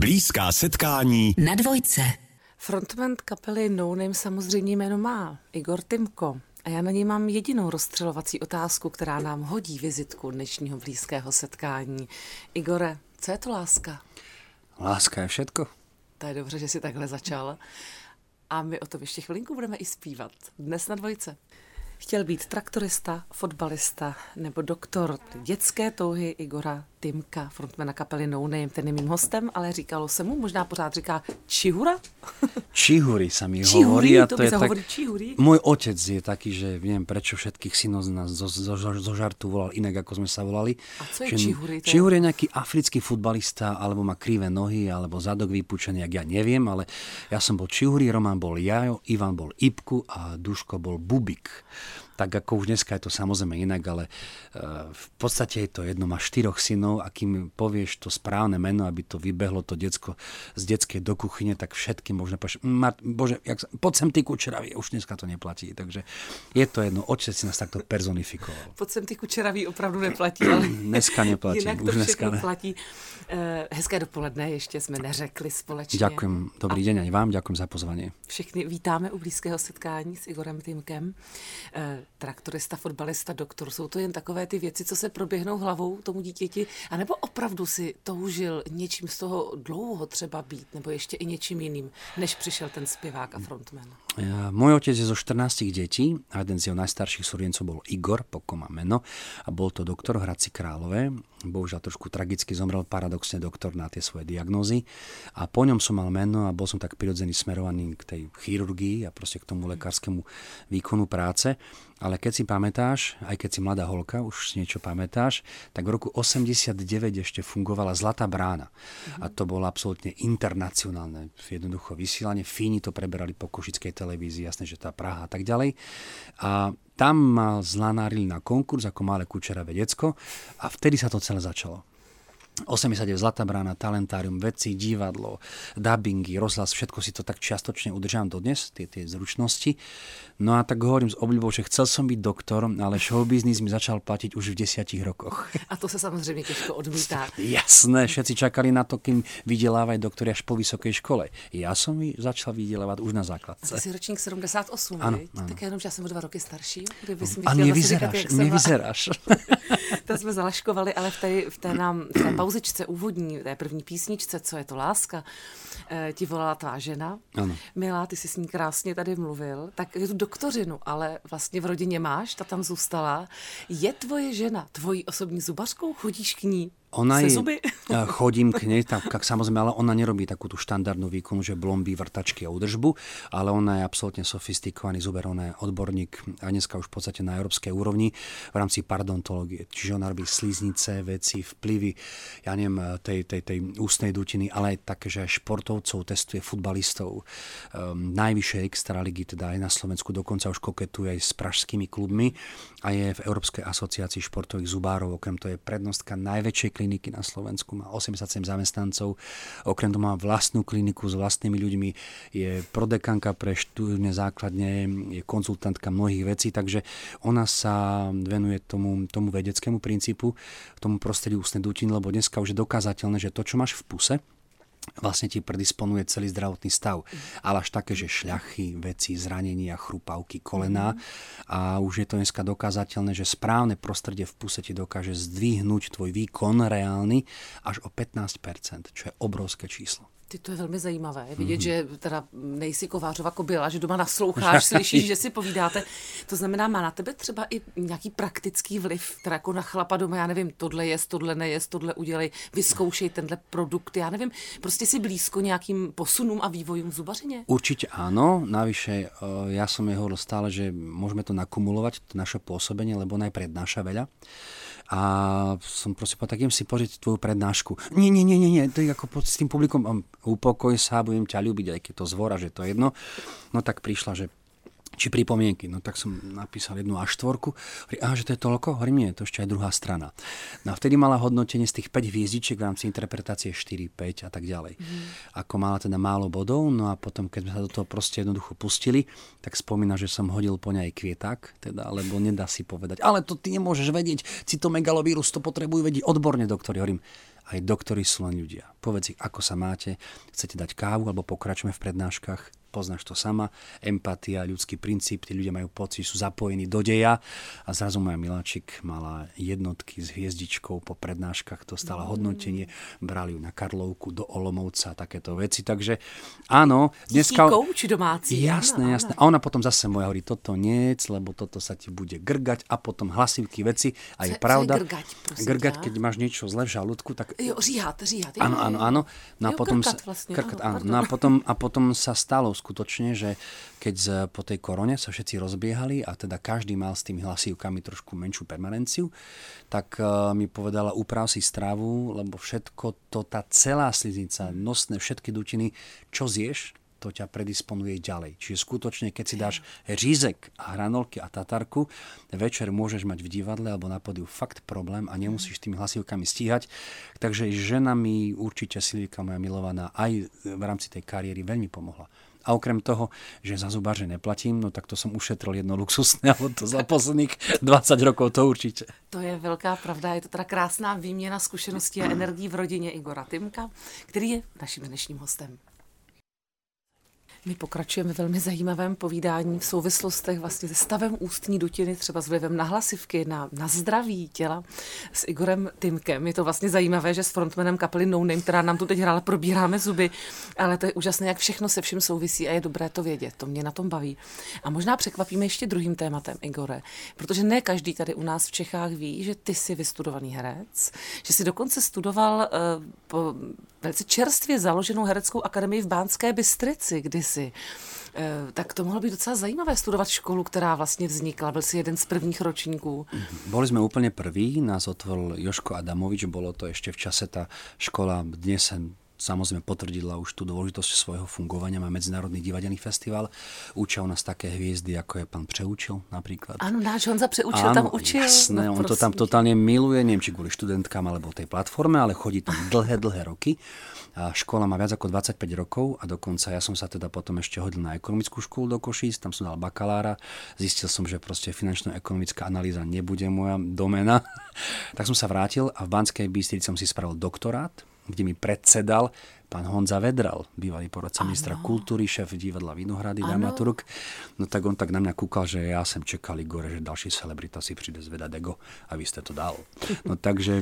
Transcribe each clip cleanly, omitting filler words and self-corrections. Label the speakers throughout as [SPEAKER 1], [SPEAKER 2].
[SPEAKER 1] Blízká setkání
[SPEAKER 2] na dvojce.
[SPEAKER 3] Frontman kapely No Name samozřejmě jméno má, Igor Tymko. A já na něj mám jedinou rozstřelovací otázku, která nám hodí vizitku dnešního blízkého setkání. Igore, co je to láska?
[SPEAKER 4] Láska je všetko.
[SPEAKER 3] To je dobře, že jsi takhle začal. A my o tom ještě chvilinku budeme i zpívat. Dnes na dvojce. Chtěl být traktorista, fotbalista nebo doktor. Dětské touhy Igora Tymka, frontmana kapely No Name, ten je mým hostem, ale říkalo se mu, možná pořád říká Čihura?
[SPEAKER 4] Čihuri sa mi hovorí.
[SPEAKER 3] A to je tak... Čihuri?
[SPEAKER 4] Môj otec je taký, že viem, prečo všetkých synov z nás zo žartu volal inak, ako sme sa volali.
[SPEAKER 3] A co je Čihuri?
[SPEAKER 4] Čihuri je nejaký africký futbalista, alebo má krivé nohy, alebo zadok vypúčený, jak ja neviem, ale ja som bol Čihuri, Roman bol Jajo, Ivan bol Ipku a Duško bol Bubik. Tak ako už dneska je to samozrejme inak, ale v podstate je to jedno, má 4 synov a kým povieš to správne meno, aby to vybehlo to decko z detskej do kuchyne, tak všetky možno povedať, bože, poď sem ty Kučeravý, už dneska to neplatí, takže je to jedno, otec si nás takto personifikoval.
[SPEAKER 3] Poď sem ty Kučeravý opravdu neplatí, ale
[SPEAKER 4] dneska neplatí.
[SPEAKER 3] Jinak to všechno neplatí. Hezké dopoledne, ještě jsme neřekli společně.
[SPEAKER 4] Ďakujem, dobrý deň aj vám, ďakujem za pozvanie.
[SPEAKER 3] Všechny vítáme u blízkého setkání s Igorem Tymkem. Traktorista, fotbalista, doktor, jsou to jen takové ty věci, co se proběhnou hlavou tomu dítěti, anebo opravdu si toužil něčím z toho dlouho třeba být, nebo ještě i něčím jiným, než přišel ten zpěvák a frontman?
[SPEAKER 4] Môj otec je zo 14 detí a jeden z jeho najstarších súrodencov bol Igor, pokoj má meno, a bol to doktor v Hradci Králové. Bohužiaľ trošku tragicky zomrel paradoxne doktor na tie svoje diagnózy a po ňom som mal meno a bol som tak prirodzený smerovaný k tej chirurgii a proste k tomu lekárskému výkonu práce. Ale keď si pamätáš, aj keď si mladá holka, už si niečo pamätáš, tak v roku 89 ešte fungovala Zlatá brána. A to bolo absolútne internacionálne. Jednoducho vysielanie. Fíni to preberali po košickej televízii, jasné, že tá Praha a tak ďalej. A tam ma zlanárili na konkurs ako malé kučeravé decko a vtedy sa to celé začalo. 89 Zlatá brána, talentárium, veci, divadlo, dabingy, rozhlas, všetko si to tak čiastočne udržám dodnes, tie zručnosti. No a tak hovorím s obľubou, že chcel som byť doktor, ale showbiznis mi začal platiť už v 10 rokoch.
[SPEAKER 3] A to sa samozrejme těžko odmítá.
[SPEAKER 4] Jasné, všetci čakali na to, kým vydelávajú doktori až po vysokej škole. Ja som začal vydelávať už na základce.
[SPEAKER 3] A ty si ročník 78,
[SPEAKER 4] ano.
[SPEAKER 3] Tak jenom, že ja som o 2 roky starší.
[SPEAKER 4] A nevyzeráš.
[SPEAKER 3] To jsme zalaškovali, ale v té pauzičce úvodní, té první písničce, Co je to láska, ti volala tvá žena.
[SPEAKER 4] Ano.
[SPEAKER 3] Milá, ty jsi s ní krásně tady mluvil. Tak je tu doktorinu, ale vlastně v rodině máš, ta tam zůstala. Je tvoje žena tvojí osobní zubařkou? Chodíš k ní?
[SPEAKER 4] Chodím k nej, tak samozrejme, ale ona nerobí takú tú štandardnú výkonu, že blomby, vrtačky a údržbu, ale ona je absolútne sofistikovaný zuber, ona je odborník a dneska už v podstate na európskej úrovni v rámci parodontológie. Čiže ona robí sliznice, veci, vplyvy, ja neviem, tej ústnej dutiny, ale aj také, že aj športovcov testuje, futbalistov. Najvyššie extraligy, teda aj na Slovensku, dokonca už koketuje aj s pražskými klubmi a je v Európskej asociácii športových zubárov, okrem toho je prednostka najväčšej kliniky na Slovensku, má 87 zamestnancov, okrem toho má vlastnú kliniku s vlastnými ľuďmi, je prodekanka pre študijné základne, je konzultantka mnohých vecí, takže ona sa venuje tomu vedeckému princípu, tomu prostrediu ústnej dutiny, lebo dneska už je dokázateľné, že to, čo máš v puse, vlastne ti predisponuje celý zdravotný stav. Ale až také, že šľachy, veci, zranenia, chrupavky, kolená. A už je to dneska dokázateľné, že správne prostredie v puse ti dokáže zdvihnúť tvoj výkon reálny až o 15%, čo je obrovské číslo.
[SPEAKER 3] To je velmi zajímavé. Vidět, že teda nejsi kovářova kobila, že doma nasloucháš, slyšíš, že si povídáte. To znamená, má na tebe třeba i nějaký praktický vliv, teda jako na chlapa doma, já nevím, tohle jest, tohle nejest, tohle udělej, vyzkoušej tenhle produkt, já nevím, prostě si blízko nějakým posunům a vývojům v zubařině?
[SPEAKER 4] Určite áno, navyše ja som jej hovoril stále, že môžeme to nakumulovať, to naše pôsobenie, lebo ona aj prednáša veľa. A som prosím, tak idem si požiť tvoju prednášku. Nie, to je ako s tým publikom, upokoj sa, budem ťa ľúbiť, aj keď to zvora, že to je jedno. No tak prišla, že či pripomienky, no tak som napísal 1 A4, hovorí, že to je toľko? Hovorím, nie, to ešte aj druhá strana. No a vtedy mala hodnotenie z tých 5 hviezdičiek v rámci interpretácie 4, 5 a tak ďalej. Ako mala teda málo bodov, no a potom, keď sme sa do toho proste jednoducho pustili, tak spomína, že som hodil po nej kvieták, teda, lebo nedá si povedať, ale to ty nemôžeš vedieť, cytomegalovírus to potrebujú vedieť odborne, doktori. Hovorím, Aj doktori sú len ľudia. Povedz ich, ako sa máte, chcete dať kávu alebo pokračujeme v prednáškach. Poznáš to sama, empatia, ľudský princíp, tí ľudia majú pocit, sú zapojení do deja a zrazu moja miláčik mala jednotky s hviezdičkou po prednáškach, dostala hodnotenie, brali ju na Karlovku, do Olomouca, takéto veci, takže áno.
[SPEAKER 3] Dneska... či domáci?
[SPEAKER 4] Jasné. A ona potom zase moja hovorí, toto nie, lebo toto sa ti bude grgať a potom hlasivky veci a je pravda. Grgať, keď máš niečo zle v žalúdku, tak...
[SPEAKER 3] Jo, říhat.
[SPEAKER 4] Áno. No a potom potom sa stalo skutočne, že keď po tej korone sa všetci rozbiehali a teda každý mal s tými hlasívkami trošku menšiu permanenciu, tak mi povedala, uprav si stravu, lebo všetko to, tá celá sliznica, nosné, všetky dutiny, čo zješ, to ťa predisponuje ďalej. Čiže skutočne, keď si dáš řízek a hranolky a tatarku, večer môžeš mať v divadle alebo na pódiu fakt problém a nemusíš tými hlasivkami stíhať. Takže žena mi určite Silvika, moja milovaná, aj v rámci tej kariéry veľmi pomohla. A okrem toho, že za zubáře neplatím, no tak to som ušetril jedno luxusné auto za posledných 20 rokov, to určite.
[SPEAKER 3] To je velká pravda, je to teda krásná výměna zkušeností a energií v rodině Igora Tymka, který je naším dnešním hostem. My pokračujeme velmi zajímavém povídání v souvislostech vlastně se stavem ústní dutiny, třeba s vlivem na hlasivky, na zdraví těla s Igorem Tymkem. Je to vlastně zajímavé, že s frontmanem kapely No Name, která nám tu teď hrála, probíráme zuby, ale to je úžasné, jak všechno se vším souvisí a je dobré to vědět. To mě na tom baví. A možná překvapíme ještě druhým tématem, Igore, protože ne každý tady u nás v Čechách ví, že ty jsi vystudovaný herec, že jsi dokonce studoval po velice čerstvě založenou hereckou akademii v Banské Bystrici kdysi. Tak to mohlo být docela zajímavé studovat školu, která vlastně vznikla. Byl si jeden z prvních ročníků.
[SPEAKER 4] Boli sme úplne prví, nás otvoril Jožko Adamovič, bolo to ešte v čase tá škola, dnes sa samozrejme potvrdila už tú dôležitosť svojho fungovania. Má Medzinárodný divadelný festival. Učia u nás také hviezdy, ako je pán Přeučil napríklad.
[SPEAKER 3] Áno, náš Honza Přeučil tam učil.
[SPEAKER 4] Jasné, on to tam totálne miluje, neviem, či kvôli študentkám alebo tej platforme, ale chodí tam dlhé roky. A škola má viac ako 25 rokov a dokonca ja som sa teda potom ešte hodil na ekonomickú školu do Košíc, tam som dal bakalára. Zistil som, že proste finančno-ekonomická analýza nebude moja domena. Tak som sa vrátil a v Banskej Bystrici som si spravil doktorát, kde mi predsedal pán Honza Vedral, bývalý poradca ministra kultúry, šéf divadla Vinohrady, dramaturg. No tak on tak na mňa kúkal, že ja sem čekal, Igore, že ďalší celebrita si príde zvedať ego a vy ste to dal. No takže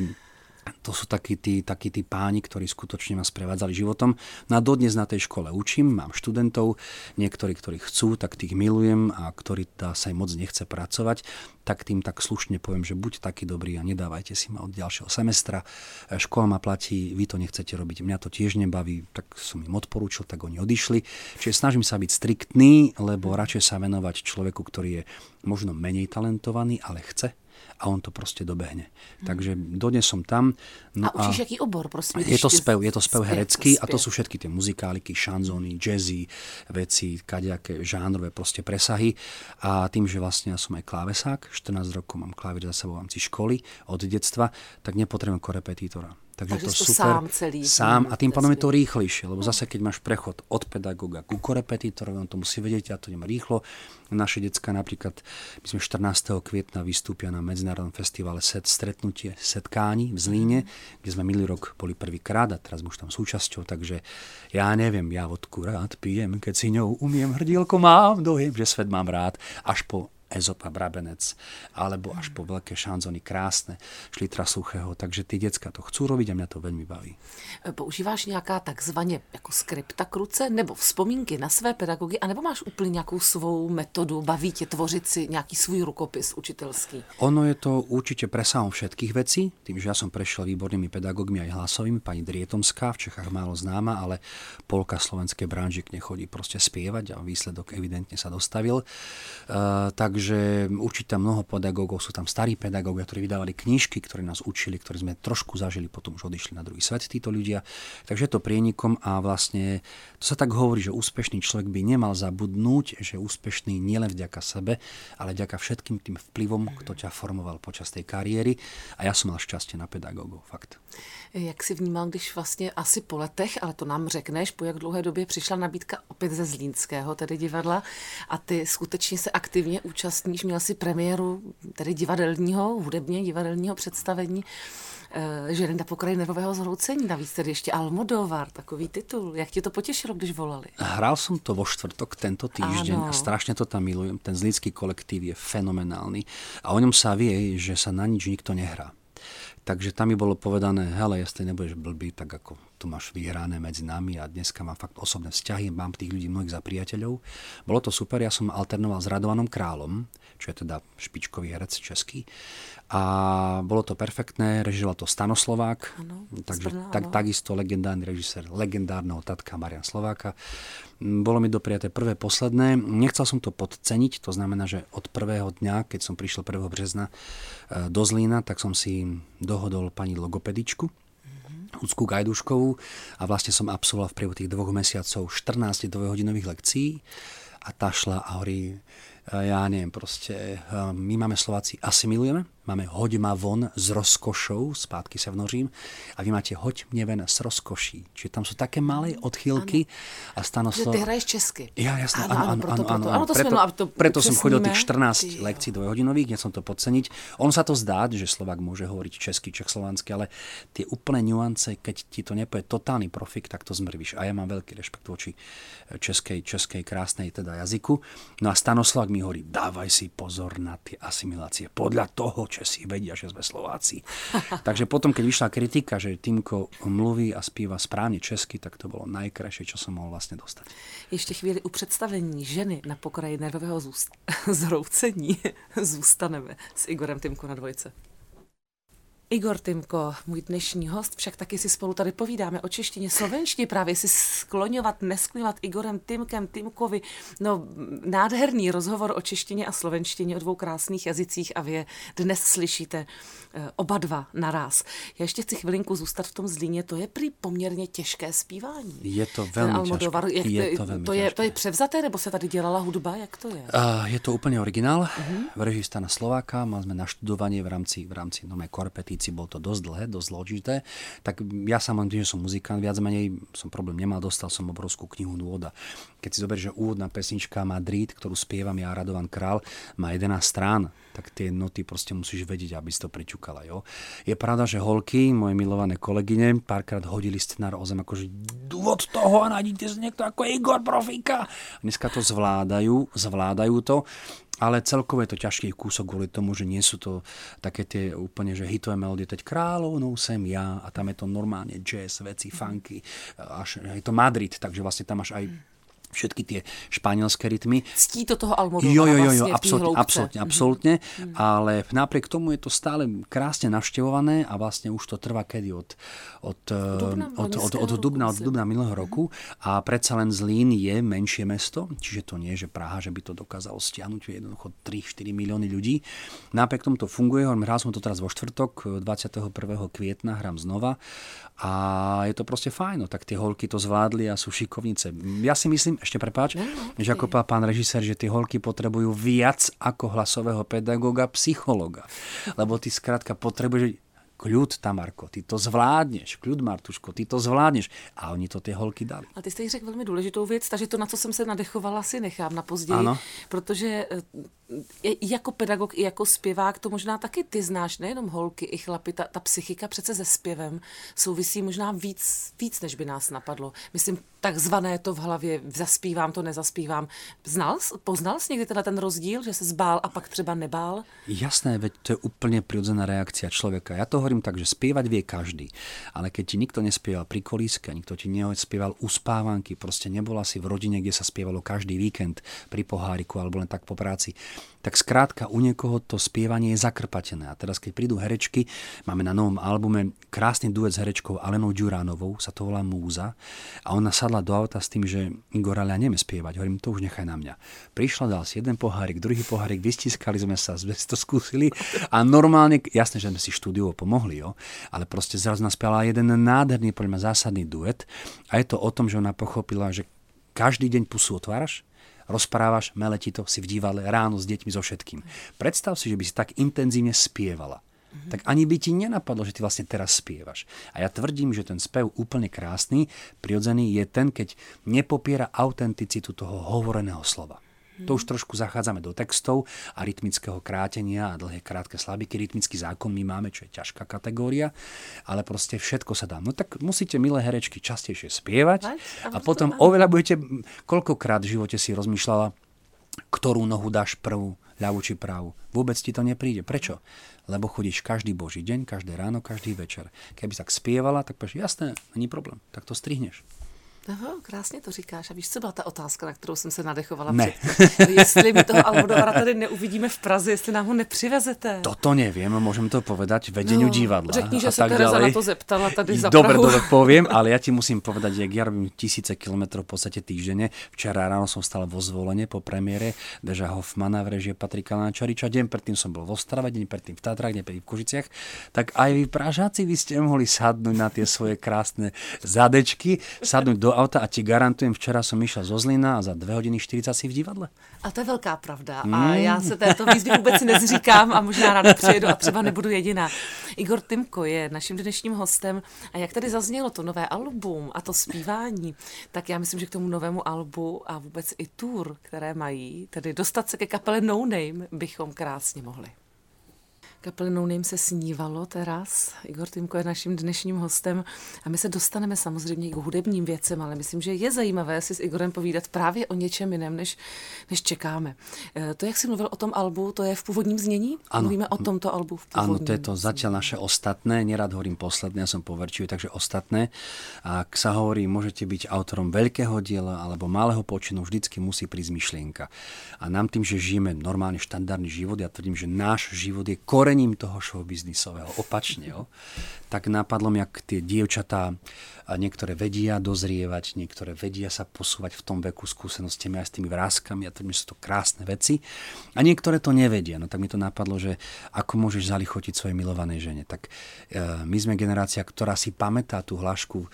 [SPEAKER 4] to sú takí tí páni, ktorí skutočne ma sprevádzali životom. No a dodnes na tej škole učím, mám študentov, niektorí, ktorí chcú, tak tých milujem a ktorí sa im moc nechce pracovať, tak tým tak slušne poviem, že buď taký dobrý a nedávajte si ma od ďalšieho semestra. Škola ma platí, vy to nechcete robiť, mňa to tiež nebaví, tak som im odporúčil, tak oni odišli. Čiže snažím sa byť striktný, lebo radšej sa venovať človeku, ktorý je možno menej talentovaný, ale chce. A on to proste dobehne. Takže dodnes som tam.
[SPEAKER 3] No a učíš jaký obor, prosím?
[SPEAKER 4] Je to spev herecký a to sú všetky tie muzikáliky, šanzóny, jazzy, veci, kadejaké žánrové proste presahy. A tým, že vlastne ja som aj klávesák, 14 rokov mám klavír za sebou v rámci školy od detstva, tak nepotrebujem korepetitora. Takže to super. Sám a tým pádom je to rýchlejšie, lebo zase keď máš prechod od pedagóga ku korepetítorovi, on to musí vedieť, ja to idem rýchlo. Naše decká napríklad, my sme 14. kvietna vystúpia na Medzinárodnom festivale stretnutie Setkání v Zlíne, kde sme minulý rok boli prvýkrát a teraz už tam súčasťou, takže ja neviem, ja vodku rád pijem, keď si ňou umiem, hrdílko mám, dojem, že svet mám rád, až po Ezop a Brabenec, alebo až po veľké šanzony krásne, Šlitra Suchého, takže ty decka to chcú robiť a mňa to veľmi baví.
[SPEAKER 3] Používáš nějaká takzvaně jako skripta k ruce, nebo vzpomínky na své pedagogy, anebo máš úplně nějakou svou metodu, baví tě tvořit si nějaký svůj rukopis učiteľský?
[SPEAKER 4] Ono je to určite presahom všetkých vecí, tým, že ja som prešiel výbornými pedagógmi aj hlasovými, pani Drietomská, v Čechách málo známa, ale polka slovenskej branži k nej chodí proste spievať a výsledok evidentne sa dostavil. Takže určite mnoho pedagógov, sú tam starí pedagógovia, ktorí vydávali knižky, ktorí nás učili, ktorí sme trošku zažili, potom už odišli na druhý svet títo ľudia. Takže je to prienikom a vlastne to sa tak hovorí, že úspešný človek by nemal zabudnúť, že je úspešný nielen vďaka sebe, ale vďaka všetkým tým vplyvom, kto ťa formoval počas tej kariéry. A ja som mal šťastie na pedagógov, fakt.
[SPEAKER 3] Jak si vnímal, když vlastně asi po letech, ale to nám řekneš, po jak dlouhé době přišla nabídka opět ze Zlínského, tedy divadla, a ty skutečně se aktivně účastnil účastníš, měl si premiéru tedy hudebně divadelního představení Ženy na pokraji nervového zhroucení, navíc tedy ještě Almodóvar, takový titul. Jak ti to potěšilo, když volali?
[SPEAKER 4] Hral som to vo štvrtok tento týždeň a strašne to tam milujem. Ten zlícky kolektív je fenomenálny a o ňom sa vie, že sa na nič nikto nehrá. Takže tam mi bolo povedané, hele, jestli nebudeš blbý, tak ako tu máš vyhrané medzi nami a dneska mám fakt osobné vzťahy, mám tých ľudí mnohých za priateľov. Bolo to super, ja som alternoval s Radovanom Králom, čo je teda špičkový herec český. A bolo to perfektné, režiroval to Stano Slovák, takže takisto legendárny režisér legendárneho tatka Mariana Slováka. Bolo mi dopriaté prvé, posledné. Nechcel som to podceniť, to znamená, že od prvého dňa, keď som prišiel 1. března do Zlína, tak som si dohodol pani logopedičku, Lucku Gajduškovú, a vlastne som absolvoval v priebehu tých 2 mesiacov 14 dvojhodinových lekcií a tá šla a hovorí, ja neviem, proste my máme Slováci asimilujeme, máme hoď ma von s rozkošou, spátky sa vnožím, a vy máte hoď mne ven s rozkoší. Čiže tam sú také malé odchýlky a
[SPEAKER 3] Ty hraješ česky.
[SPEAKER 4] Ja, jasné, áno.
[SPEAKER 3] To
[SPEAKER 4] preto som chodil tých 14 lekcií dvojhodinových, nechcem to podceniť. On sa to zdá, že Slovák môže hovoriť česky, čechslovánsky, ale tie úplné nuance, keď ti to nepovie totálny profik, tak to zmrvíš. A ja mám veľký rešpekt voči českej krásnej teda jazyku. No a Stano Slovák mi hovorí, dávaj si pozor na tie asimilácie. Podľa toho Česi vedia, že sme Slováci. Takže potom, keď vyšla kritika, že Týmko mluví a zpíva správne česky, tak to bolo najkrajšie, čo som mohol vlastne dostať.
[SPEAKER 3] Ještě chvíli u představení Ženy na pokraji nervového zhroucení zůstaneme s Igorem Tymko na dvojce. Igor Tymko, můj dnešní host, však taky si spolu tady povídáme o češtině, slovenštině, právě si skloňovat, neskloňovat Igorem Tymkem, Tymkovi. No, nádherný rozhovor o češtině a slovenštině, o 2 krásných jazycích, a vy je dnes slyšíte oba dva naraz. Já ještě chci chvilinku zůstat v tom Zlíně, to je prý poměrně těžké zpívání.
[SPEAKER 4] Je to velmi těžké.
[SPEAKER 3] To je převzaté, nebo se tady dělala hudba, jak to je?
[SPEAKER 4] Je to úplne originál, v režii Stana Slováka, mal sme naštudovanie v rámci korpetície, bolo to dosť dlhé, dosť zložité, tak ja sám tým, že som muzikant, viac menej som problém nemal, dostal som obrovskú knihu nôd. Keď si zoberieš, že úvodná pesnička Madrid, ktorú spievam ja, Radovan Král, má 11 strán, tak tie noty proste musíš vedieť, aby si to pričukala. Jo? Je pravda, že holky, moje milované kolegyne, párkrát hodili scenár o zem, akože od toho a nájdete si niekto ako Igor Profíka. Dneska to zvládajú to, ale celkovo je to ťažký kúsok kvôli tomu, že nie sú to také tie úplne, že hitové melódie, teď Kráľovnou sem ja, a tam je to normálne jazz, veci, funky, až je to Madrid, takže vlastne tam máš aj všetky tie španielské rytmy.
[SPEAKER 3] Ctí to toho Almodóvara
[SPEAKER 4] absolútne. Ale napriek tomu je to stále krásne navštevované a vlastne už to trvá kedy od dubna minulého roku a predsa len Zlín je menšie mesto, čiže to nie je, že Praha, že by to dokázalo stiahnuť jednoducho 3-4 milióny ľudí. Napriek tomu to funguje, hral som to teraz vo štvrtok, 21. kvietna hrám znova a je to proste fajn, tak tie holky to zvládli a sú šikovnice. Ja si myslím, ešte prepáč, že ako pán režisér, že tie holky potrebujú viac ako hlasového pedagóga, psychologa. Lebo ty skrátka potrebuješ kľud, Tamarko, ty to zvládneš, kľud, Martuško, ty to zvládneš. A oni to ty holky dali.
[SPEAKER 3] A ty jste řekl velmi důležitou věc, takže to, na co jsem se nadechovala, si nechám na později, ano. Protože jako pedagog i jako zpěvák to možná taky ty znáš, nejenom holky i chlapy, ta psychika přece se zpěvem souvisí možná víc, než by nás napadlo. Myslím, takzvané to v hlavě, zaspívám to, nezaspívám. Poznal jsi někdy teda ten rozdíl, že se zbál a pak třeba nebál?
[SPEAKER 4] Jasné, veď to je úplne prirodzená reakcia človeka. Ja to hovorím tak, že spievať vie každý, ale keď ti nikto nespieval pri kolíske, nikto ti nespieval u spávanky, proste nebola si v rodine, kde sa spievalo každý víkend pri poháriku alebo len tak po práci, tak skrátka u niekoho to spievanie je zakrpatené. A teraz, keď prídu herečky, máme na novom albume krásny duet s herečkou Alenou Ďuránovou, sa to volá Múza, a ona sadla do auta s tým, že Igor, ale ja neviem spievať, hovorím, to už nechaj na mňa. Prišla, dal si jeden pohárik, druhý pohárik, vystiskali sme sa, sme si to skúsili a normálne, jasné, že sme si štúdiovo pomohli, jo, ale proste zrazu naspievala jeden nádherný, podľa mňa zásadný duet a je to o tom, že ona pochopila, že každý deň pusu otváraš, rozprávaš, mele ti to, si v divadle, ráno s deťmi, so všetkým. Predstav si, že by si tak intenzívne spievala. Tak ani by ti nenapadlo, že ty vlastne teraz spievaš. A ja tvrdím, že ten spev úplne krásny, prirodzený je ten, keď nepopiera autenticitu toho hovoreného slova. To už trošku zachádzame do textov a rytmického krátenia a dlhé krátke slabiky. Rytmický zákon my máme, čo je ťažká kategória, ale proste všetko sa dá. No tak musíte, milé herečky, častejšie spievať a potom oveľa budete, koľkokrát v živote si rozmýšľala, ktorú nohu dáš prvú, ľavú či pravú. Vôbec ti to nepríde. Prečo? Lebo chodíš každý boží deň, každé ráno, každý večer. Keby tak spievala, tak povieš, jasné, není problém, tak to strihneš.
[SPEAKER 3] Aha, krásně to říkáš. A víš, co byla ta otázka, na kterou jsem se nadechovala
[SPEAKER 4] ne.
[SPEAKER 3] předtím? Jestli my toho Almodovara tady neuvidíme v Praze, jestli nám ho nepřivezete.
[SPEAKER 4] Toto neviem, môžem to povedať vedeniu divadla.
[SPEAKER 3] Řekni, že
[SPEAKER 4] a
[SPEAKER 3] se
[SPEAKER 4] tak
[SPEAKER 3] Tereza
[SPEAKER 4] ďalej.
[SPEAKER 3] na to zeptala tady za
[SPEAKER 4] Dobre,
[SPEAKER 3] Prahu.
[SPEAKER 4] poviem, ale ja ti musím povedať, jak ja robím 1000 kilometrov v podstate týždenne. Včera ráno som stal vo Zvolene po premiére Deža Hoffmana v režii Patrika Náčariča. Deň predtým som bol v Ostrave, deň predtým v Tatrách, deň predtým v Košiciach. Tak aj vy Pražáci, vy ste mohli sadnúť na tie svoje krásne zadečky, sadnúť do auta a ti garantujem, včera som išiel zo Zlína a za 2 hodiny 40 si v divadle.
[SPEAKER 3] A to je velká pravda. A já se této výzvy vůbec nezříkám a možná ráda přijedu a třeba nebudu jediná. Igor Tymko je naším dnešním hostem a jak tady zaznělo to nové album a to zpívání, tak já myslím, že k tomu novému albu a vůbec i tour, které mají, tedy dostat se ke kapele No Name, bychom krásně mohli. Kapely No Name se snívalo teraz. Igor Tymko je naším dnešním hostem a my se dostaneme samozřejmě i k hudebním věcem, ale myslím, že je zajímavé si s Igorem povídat právě o něčem jiném, než čekáme. To, jak jsi mluvil o tom albu, to je v původním znění?
[SPEAKER 4] Ano.
[SPEAKER 3] Mluvíme o tomto albu v původním.
[SPEAKER 4] Áno, to je to zatiaľ naše ostatné, nerad hovorím posledné, ja som poverčivý, takže ostatné. A ak sa hovorí, môžete byť autorom veľkého diela alebo malého počinu, vždycky musí prísť myšlienka. A nám tým, že žijeme normálne štandardný život, ja tvrdím, že náš život je korením toho showbiznisového, opačne, jo? Tak napadlo mi, jak tie dievčatá niektoré vedia dozrievať, niektoré vedia sa posúvať v tom veku skúsenostiami aj s tými vrázkami, a tvrdím, že sú to krásne veci. A niektoré to nevedia. No tak mi to napadlo, že ako môžeš zalichotiť svojej milovanej žene. Tak my sme generácia, ktorá si pamätá tú hlášku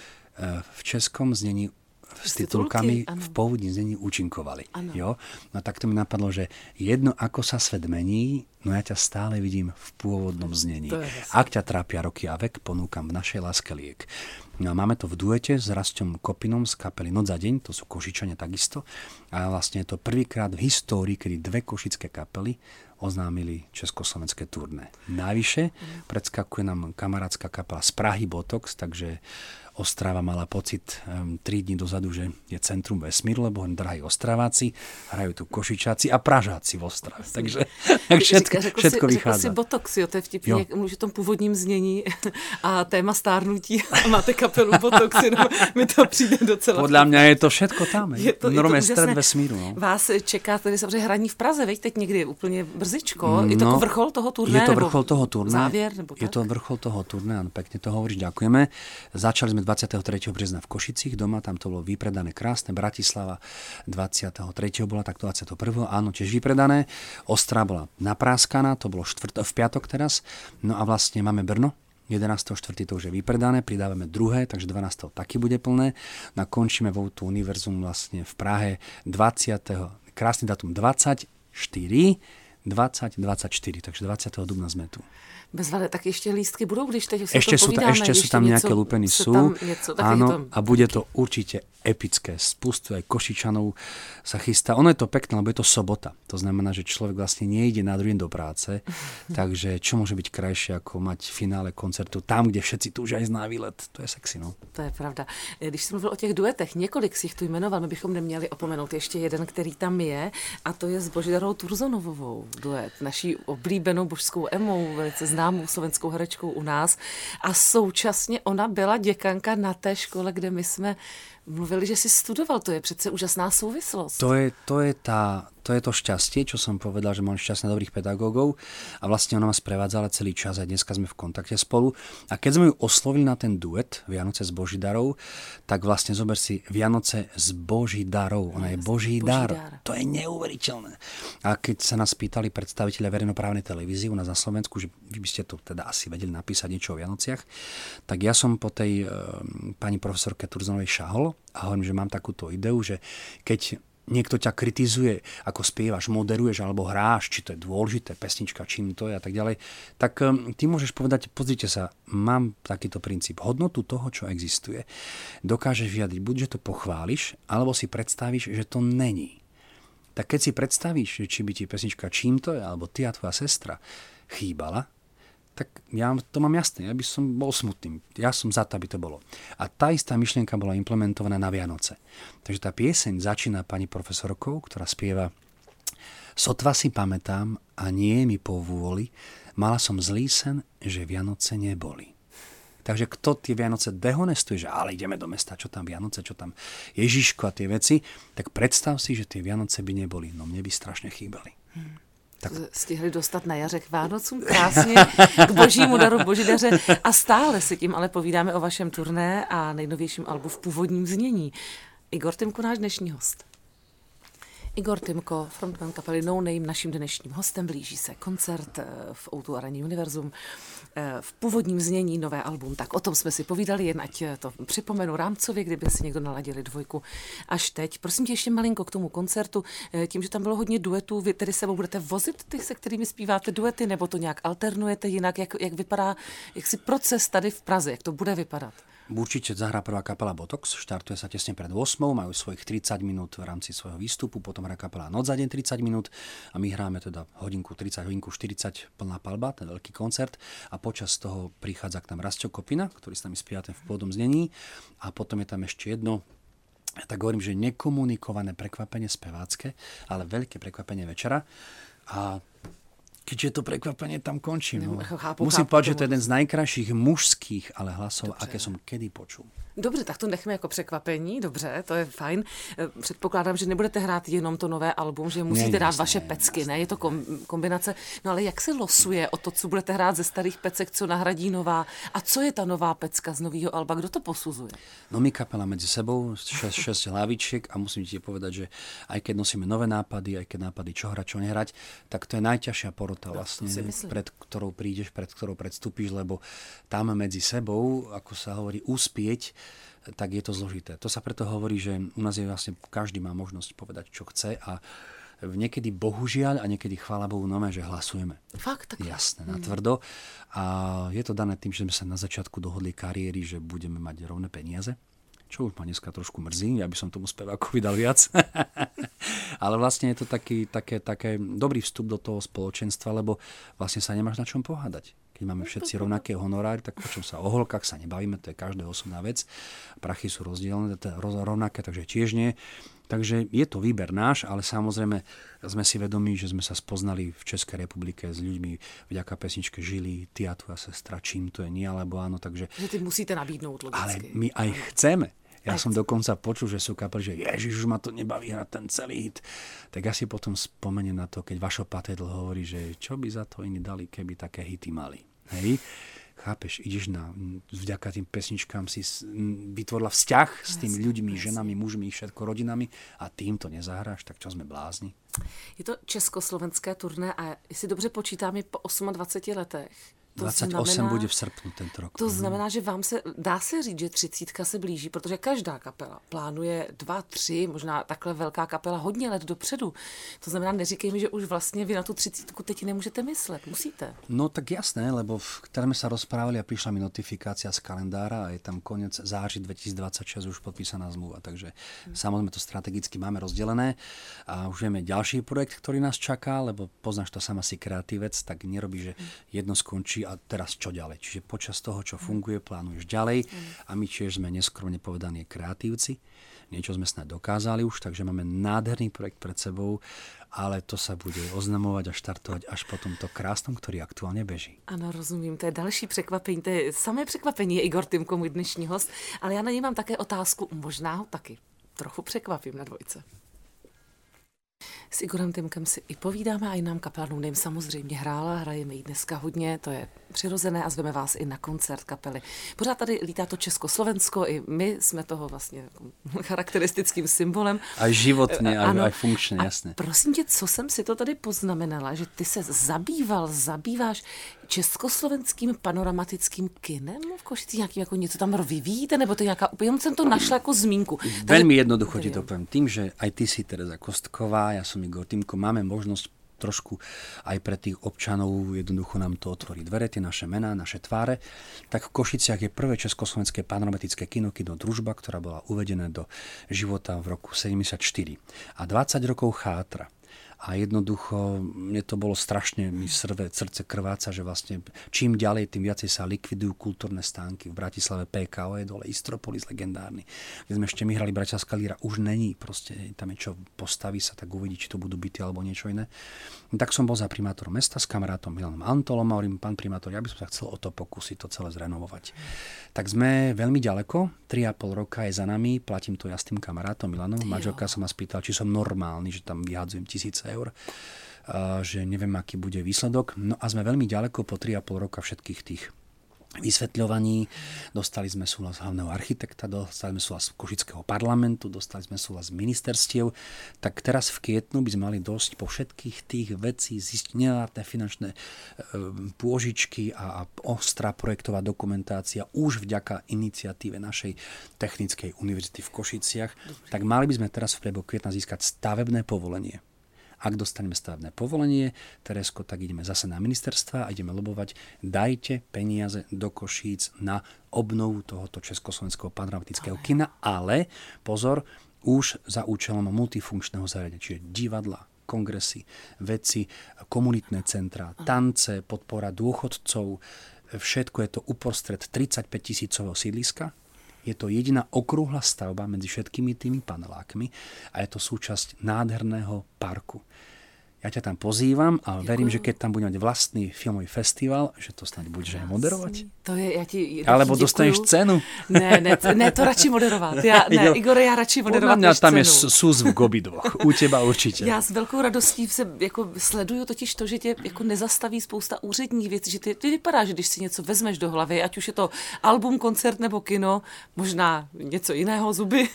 [SPEAKER 4] v českom znení s titulkami v pôvodním znení účinkovali. Jo? No tak to mi napadlo, že jedno ako sa svet mení, no ja ťa stále vidím v pôvodnom znení. Ak ťa trápia roky a vek, ponúkam v našej láske liek. No a máme to v duete s Rastom Kopinom z kapely Noc za deň, to sú Košičania takisto. A vlastne je to prvýkrát v histórii, kedy dve košické kapely oznámili československé turné. Navyše predskakuje nám kamarátska kapela z Prahy Botox, takže Ostrava mala pocit 3 dní dozadu, že je centrum vesmíru, lebo drahí Ostraváci, hrajú tu Košičáci a Pražáci v Ostrave. Takže všetko vychádza.
[SPEAKER 3] Řekl si Botox, jo, to je vtipně, mluvíš o tom původním znění a téma stárnutí a máte kapelu Botox, jenom mi to přijde docela.
[SPEAKER 4] Podľa mňa je to všetko tam. Je to stred vesmíru. No.
[SPEAKER 3] Vás čeká tedy samozřejmě hraní v Praze, veď teď někdy úplně brzičko. Je to jako vrchol toho turné?
[SPEAKER 4] Je to vrchol toho turné.
[SPEAKER 3] Závěr, nebo tak?
[SPEAKER 4] Je to vrchol toho turné, áno, pekne to hovoríš, ďakujeme. Začali sme 23. března v Košicích doma, tam to bolo vypredané krásne. Bratislava 23. bola, tak 21. áno, tiež vypredané. Ostrava bola napráskaná, to bolo v piatok teraz. No a vlastne máme Brno, 11.4. to už je vypredané, pridávame 2., takže 12. taky bude plné. No a končíme Voutu Univerzum vlastne v Prahe 20. krásny datum 24, takže 20. dubna sme tu.
[SPEAKER 3] Bezvadné, tak ještě lístky budou, když teď se
[SPEAKER 4] ešte
[SPEAKER 3] o tom povídáme.
[SPEAKER 4] Ešte sú tam nejaké lúpeny, sú. Áno, a bude to určite epické. Spustu aj Košičanov sa chystá. Ono je to pekné, lebo je to sobota. To znamená, že človek vlastne nejde na druhý deň do práce. Takže čo môže byť krajšie, ako mať finále koncertu tam, kde všetci túžia ísť na výlet. To je sexy, no.
[SPEAKER 3] To je pravda. Když jsem mluvil o těch duetech, několik si jich tu jmenoval, my bychom neměli opomenout ještě jeden, který tam je, a to je s Božidarou Turzonovovou duet, naší oblíbenou božskou Emou, velice známou slovenskou herečkou u nás. A současně ona byla děkanka na té škole, kde my jsme mluvili, že si studoval. To je přece úžasná souvislost.
[SPEAKER 4] To je to šťastie, čo som povedal, že mám šťastné dobrých pedagógov a vlastne ona ma sprevádzala celý čas a dneska sme v kontakte spolu. A keď sme ju oslovili na ten duet Vianoce s Božidarou, tak vlastne zober si Vianoce s Božidarou. Ona je Boží dar. To je neuveriteľné. A keď sa nás pýtali predstavitelia verejnoprávnej televízie u nás na Slovensku, že vy by ste to teda asi vedeli napísať niečo o Vianociach, tak ja som po tej pani profesorke Turzonovej šahol a hovorím, že mám takúto ideu, že keď niekto ťa kritizuje, ako spievaš, moderuješ alebo hráš, či to je dôležité, pesnička, čím to je a tak ďalej, tak ty môžeš povedať, pozrite sa, mám takýto princíp, hodnotu toho, čo existuje, dokážeš vyjadriť, buď, že to pochváliš, alebo si predstavíš, že to není. Tak keď si predstavíš, že či by ti pesnička Čím to je, alebo Ty a tvoja sestra chýbala, tak ja to mám jasné, ja by som bol smutný. Ja som za to, aby to bolo. A tá istá myšlienka bola implementovaná na Vianoce. Takže tá pieseň začína pani profesorkou, ktorá spieva: Sotva si pamätám a nie mi povôli, mala som zlý sen, že Vianoce neboli. Takže kto tie Vianoce dehonestuje, že ale ideme do mesta, čo tam Vianoce, čo tam Ježiško a tie veci, tak predstav si, že tie Vianoce by neboli. No mne by strašne chýbali. Tak.
[SPEAKER 3] Stihli dostat na jaře k Vánocům krásně, k božímu daru božidaře a stále si tím ale povídáme o vašem turné a nejnovějším albu v původním znění. Igor Tymko, náš dnešní host. Igor Tymko, frontman kapely No Name, naším dnešním hostem. Blíží se koncert v O2 Areně Univerzum v původním znění, nové album. Tak o tom jsme si povídali, jen ať to připomenu rámcově, kdyby si někdo naladili dvojku až teď. Prosím tě ještě malinko k tomu koncertu. Tím, že tam bylo hodně duetů, vy tedy sebou budete vozit ty, se kterými zpíváte duety, nebo to nějak alternujete jinak? Jak vypadá, jak si proces tady v Praze, jak to bude vypadat?
[SPEAKER 4] Určite zahrá prvá kapela Botox, štartuje sa tesne pred 8, majú svojich 30 minút v rámci svojho výstupu, potom hrá kapela Noc za deň 30 minút a my hráme teda hodinku 30, hodinku 40 plná palba, ten veľký koncert a počas toho prichádza k nám Rasťo Kopina, ktorý s nami spieva v pôvodnom znení a potom je tam ešte jedno, ja tak hovorím, že nekomunikované prekvapenie spevácké, ale veľké prekvapenie večera a keďže to prekvapenie tam končí. No. Musím povedať, že to je jeden z najkrajších mužských ale hlasov, dobře, aké som kedy počul.
[SPEAKER 3] Dobře, tak to nechme jako překvapení, dobře, to je fajn. Předpokládám, že nebudete hrát jenom to nové album, že musíte dát vaše pecky, ne? Je to kombinace. No ale jak se losuje o to, co budete hrát ze starých pecek, co nahradí nová? A co je ta nová pecka z nového alba? Kdo to posuzuje?
[SPEAKER 4] No my kapela medzi sebou, 6 hlavičiek a musím ti povedať, že aj keď nosíme nové nápady, aj keď nápady čo hrať, čo nehrať, tak to je najťažšia porota vlastne, pred ktorou prídeš, pred ktorou predstúpiš, lebo tam medzi sebou, ako sa hovorí, uspieť, tak je to zložité. To sa preto hovorí, že u nás je vlastne, každý má možnosť povedať, čo chce a niekedy bohužiaľ a niekedy chvála Bohu nome, že hlasujeme.
[SPEAKER 3] Fakt? Tak...
[SPEAKER 4] Jasné, natvrdo. A je to dané tým, že sme sa na začiatku dohodli kariéry, že budeme mať rovné peniaze, čo už ma dneska trošku mrzí, ja by som tomu spevákovi dal viac. Ale vlastne je to také dobrý vstup do toho spoločenstva, lebo vlastne sa nemáš na čom pohádať. Keď máme všetci rovnaké honoráry, tak o čom sa o holkách sa nebavíme, to je každého osobná vec. Prachy sú rozdielne, rovnaké, takže tiež nie. Takže je to výber náš, ale samozrejme sme si vedomí, že sme sa spoznali v Českej republike s ľuďmi vďaka pesničke Žili, Ty a tvoja sestra, Čím to je, nie alebo áno. Takže...
[SPEAKER 3] Že ty musíte nabídnout logicky.
[SPEAKER 4] Ale my aj chceme. Ja som dokonca počul, že sú kapely, že Ježiš, už ma to nebaví hrať ten celý hit. Tak ja si potom spomeniem na to, keď Vašo Patedl hovorí, že čo by za to iní dali, keby také hity mali. Hej? Chápeš, ideš vďaka tým pesničkám si vytvorila vzťah s tými ľuďmi, ženami, mužmi, všetko rodinami a tým to nezahráš, tak čo sme blázni?
[SPEAKER 3] Je to československé turné a jestli dobře počítám, je po 28 letech.
[SPEAKER 4] 28 bude v srpnu tento rok.
[SPEAKER 3] To znamená, že vám se, dá se říct, že 30 se blíží, protože každá kapela plánuje 2, 3, možná takhle velká kapela hodně let dopředu. To znamená, neříkej mi, že už vlastně vy na tu 30 teď nemůžete myslet, musíte.
[SPEAKER 4] No tak jasné, lebo vtedy sme sa rozprávali a prišla mi notifikácia z kalendára a je tam koniec září 2026 už podpísaná zmluva, takže samozrejme to strategicky máme rozdelené a už vieme ďalší projekt, ktorý nás čaká, lebo poznáš to sám asi kreatívec, tak nerobí, že jedno skončí a teraz čo ďalej. Čiže počas toho, čo funguje, plánuješ ďalej a my tiež sme neskromne povedaní kreatívci. Niečo sme snad dokázali už, takže máme nádherný projekt pred sebou, ale to sa bude oznamovať a štartovať až po tomto krásnom, ktorý aktuálne beží.
[SPEAKER 3] Ano, rozumím, to je další překvapení, to je samé překvapení, je Igor Tymko, můj dnešní host, ale já na něj mám také otázku, možná ho taky trochu překvapím na dvojce. S Igorem Tymkem si i povídáme a i nám kapela No Name samozřejmě hrála, hrajeme jí dneska hodně, to je přirozené a zveme vás i na koncert kapely. Pořád tady lítá to Československo, i my jsme toho vlastně charakteristickým symbolem.
[SPEAKER 4] Aj životně, aj funkčně, jasně.
[SPEAKER 3] Prosím tě, co jsem si to tady poznamenala, že ty se zabýváš československým panoramatickým kinem v Košicích, nějakým jako něco tam vyvíjíte, nebo to nějaká, jenom jsem to našla jako zmínku.
[SPEAKER 4] Veľmi jednoducho ti to poviem. Tým, že aj ty si Tereza Kostková, ja som Igor Tymko, máme možnosť trošku aj pre tých občanov, jednoducho nám to otvorí dvere, tie naše mená, naše tváre. Tak v Košiciach je prvé československé panoramatické kino Družba, ktorá bola uvedená do života v roku 74. A 20 rokov chátra. A jednoducho, mne to bolo strašne, mi srdce krváca, že vlastne čím ďalej, tým viacej sa likvidujú kultúrne stánky. V Bratislave PKO je dole, Istropolis legendárny. Keď sme ešte my hrali Bratislavská líra, už není, proste tam je čo, postaví sa, tak uvidí, či to budú byty alebo niečo iné. Tak som bol za primátorom mesta s kamarátom Milanom Antolom a hovorím, pán primátor, ja by som sa chcel o to pokúsiť, to celé zrenovovať. Tak sme veľmi ďaleko, 3,5 roka je za nami, platím to ja s tým kamarátom Milanom. Manželka sa ma spýtala, či som normálny, že tam vyhadzujem 1000 eur, že neviem, aký bude výsledok. No a sme veľmi ďaleko po 3,5 roka všetkých tých vysvetľovaní. Dostali sme súhlas hlavného architekta, dostali sme súhlas Košického parlamentu, dostali sme súhlas ministerstiev. Tak teraz v kvietnu by sme mali dosť po všetkých tých vecí zistiť nelátne finančné pôžičky a ostrá projektová dokumentácia už vďaka iniciatíve našej Technickej univerzity v Košiciach. Tak mali by sme teraz v priebehu kvietna získať stavebné povolenie. Ak dostaneme stavebné povolenie, Teresko, tak ideme zase na ministerstva a ideme lobovať, dajte peniaze do Košíc na obnovu tohoto československého panoramatického kina, ale pozor, už za účelom multifunkčného zariadenia, čiže divadla, kongresy, veci, komunitné centrá, tance, podpora dôchodcov, všetko je to uprostred 35 000 sídliska. Je to jediná okrúhla stavba medzi všetkými tými panelákmi a je to súčasť nádherného parku. Ja ťa tam pozývam a verím, že keď tam budeme mať vlastný filmový festival, že to snáď budeš aj moderovať.
[SPEAKER 3] To je, ja ti
[SPEAKER 4] alebo děkuju. Dostaneš cenu.
[SPEAKER 3] Ne, to radši moderovat. Igore, já radši moderovat než
[SPEAKER 4] tam
[SPEAKER 3] cenu.
[SPEAKER 4] je súzvuk obidvoch. U teba určitě.
[SPEAKER 3] Já s velkou radostí se jako sleduju totiž to, že tě jako nezastaví spousta úředních věcí, že ty vypadá, že když si něco vezmeš do hlavy, ať už je to album, koncert nebo kino, možná něco jiného, zuby,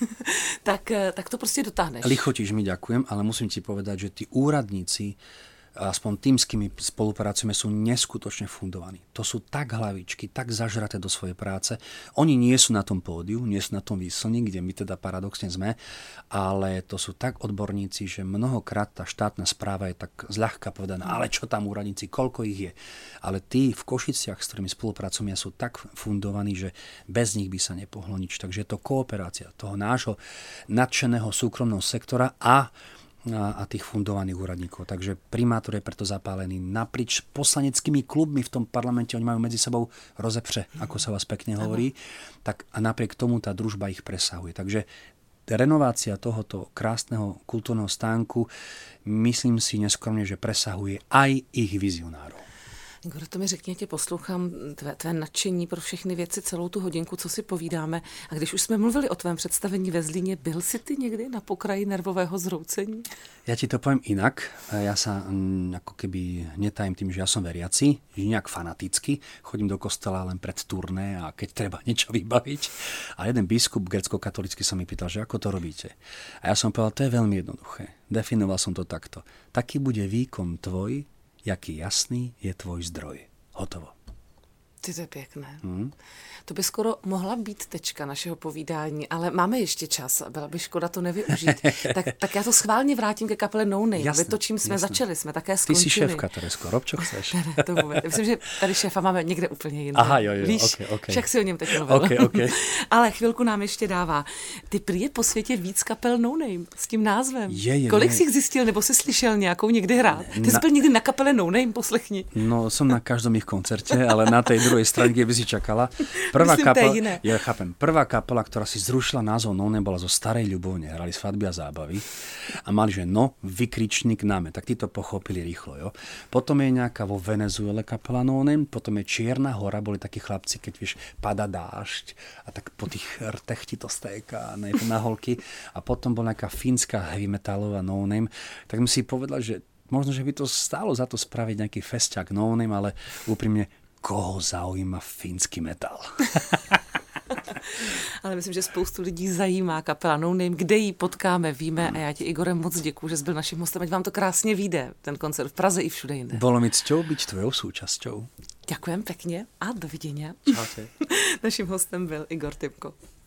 [SPEAKER 3] tak to prostě dotáhneš.
[SPEAKER 4] Lichotíš mi, ďakujem, ale musím ti povedať, že tí úradníci, aspoň tým, s kými spolupracujeme, sú neskutočne fundovaní. To sú tak hlavičky, tak zažraté do svojej práce. Oni nie sú na tom pódiu, nie sú na tom výslni, kde my teda paradoxne sme, ale to sú tak odborníci, že mnohokrát tá štátna správa je tak zľahka povedaná, ale čo tam úradníci, koľko ich je. Ale tí v Košiciach, s ktorými spolupracujeme, sú tak fundovaní, že bez nich by sa nepohlo nič. Takže je to kooperácia toho nášho nadšeného súkromného sektora a tých fundovaných úradníkov. Takže primátor je preto zapálený naprieč poslaneckými klubmi v tom parlamente. Oni majú medzi sebou rozepře, ako sa vás pekne hovorí. Tak a napriek tomu tá družba ich presahuje. Takže renovácia tohoto krásneho kultúrneho stánku, myslím si neskromne, že presahuje aj ich vizionárov.
[SPEAKER 3] Igor, to mi řekni, já tě poslouchám, tvé nadšení pro všechny věci, celou tu hodinku, co si povídáme. A když už jsme mluvili o tvém představení ve Zlíně, byl jsi ty někdy na pokraji nervového zroucení?
[SPEAKER 4] Ja ti to poviem inak. Ja sa ako keby netajím tým, že ja som veriaci, že nejak fanaticky. Chodím do kostola len pred turné a keď treba niečo vybaviť. A jeden biskup grécko-katolícky sa mi pýtal, že ako to robíte. A ja som povedal, to je veľmi jednoduché. Definoval som to takto. Taký bude výkon tvoj, jaký jasný je tvoj zdroj. Hotovo.
[SPEAKER 3] Ty, to je pěkné. To by skoro mohla být tečka našeho povídání, ale máme ještě čas, byla by škoda to nevyužít. tak já to schválně vrátím ke kapele No Name. Jasné, to, čím jsme začali, jsme také skončili.
[SPEAKER 4] Ty jsi šéfka, Teresko, rob, čo chceš.
[SPEAKER 3] Ne, to vůbec. Myslím, že tady šéfa máme někde úplně jiný.
[SPEAKER 4] Aha, jo,
[SPEAKER 3] víš,
[SPEAKER 4] okay.
[SPEAKER 3] Však si o něm teď mluvil.
[SPEAKER 4] Okay.
[SPEAKER 3] Ale chvilku nám ještě dává. Ty prý je po světě víc kapel No Name s tím názvem. Kolik jsi jich zjistil, nebo jsi slyšel nějakou někdy hrát? Ty jsi byl někdy na kapele No Name, poslechni.
[SPEAKER 4] No, som na každom ich koncerte, ale na tej druhej strane, kde by si čakala. Prvá kapela, ktorá si zrušila názov No Name, bola zo Starej Ľubovne. Hrali svadby a zábavy a mali, že no, vykričník náme. Tak tí to pochopili rýchlo. Jo. Potom je nejaká vo Venezuele kapela No Name, potom je Čierna hora, boli takí chlapci, keď vieš, pada dážď a tak po tých rtech ti to stéka na holky. A potom bola nejaká fínska heavy metalová No Name. Tak mi si povedal, že možno, že by to stálo za to spraviť nejaký festiak No Name, ale úprimne koho zaujíma fínsky metal.
[SPEAKER 3] Ale myslím, že spoustu lidí zajímá kapela No Name, kde ji potkáme, víme a já ti, Igore, moc děkuju, že jsi byl naším hostem, ať vám to krásně vyjde, ten koncert v Praze i všude jinde.
[SPEAKER 4] Bolo mi cťou byť tvojou súčasťou.
[SPEAKER 3] Ďakujem pekne a dovidenia.
[SPEAKER 4] Čaute.
[SPEAKER 3] Naším hostem byl Igor Tymko.